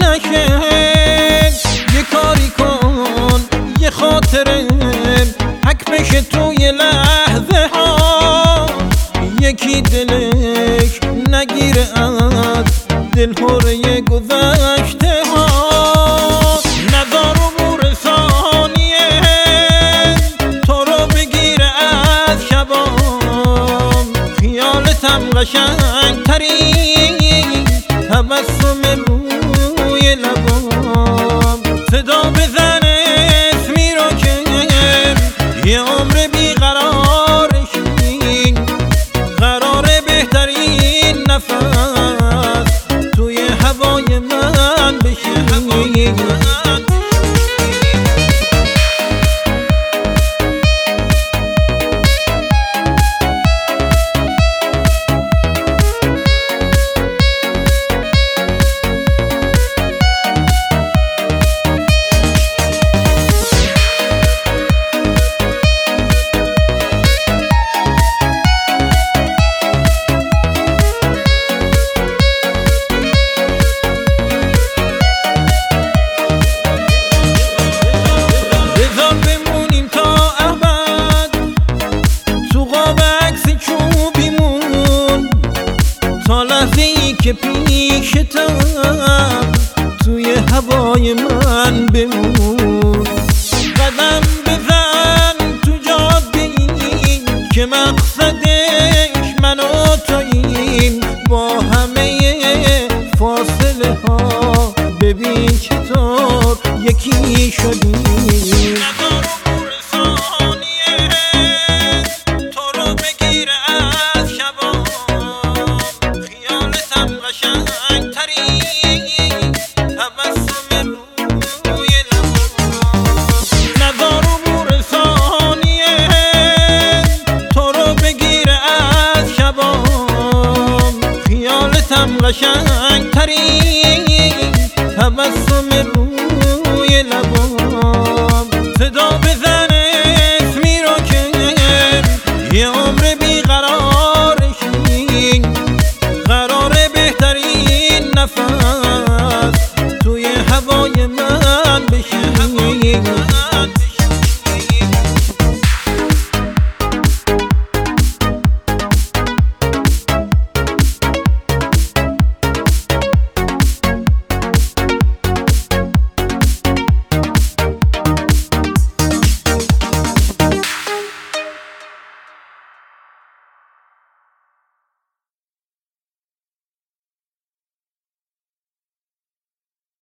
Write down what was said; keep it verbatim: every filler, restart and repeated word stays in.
قشنگ یه کاری کن یه خاطره حک بشه توی لحظه ها، یکی دلش نگیره از دلهوره گذشته ها. نظر عبور ثانیه تو رو بگیره از شبام، خیالتم قشنگ ترین تبسم روی لبام. صدا بزن اسمی رو که یه عمر بیقرارشی، قرار بهترین نفس توی هوای من بشی. تا لحظه‌ای که پیشتم توی هوای من بمون، قدم بزن تو جاده‌ای که مقصدش من و توییم، با همه فاصله ها ببین چطور یکی شدیم. قشنگ ترین تبسم رو